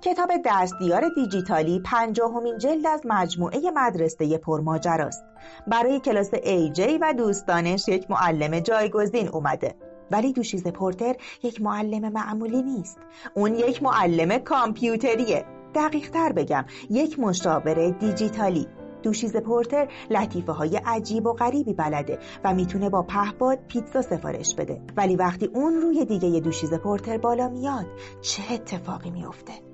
کتاب دستیار دیجیتالی 50مین جلد از مجموعه مدرسه پرماجراست. برای کلاس AJ و دوستانش یک معلم جایگزین اومده. ولی دوشیزه پورتر یک معلم معمولی نیست. اون یک معلم کامپیوتریه. دقیق تر بگم یک مشاور دیجیتالی. دوشیزه پورتر لطیفه های عجیب و غریبی بلده و میتونه با پهپاد پیتزا سفارش بده. ولی وقتی اون روی دیگه دوشیزه پورتر بالا میاد چه اتفاقی میفته؟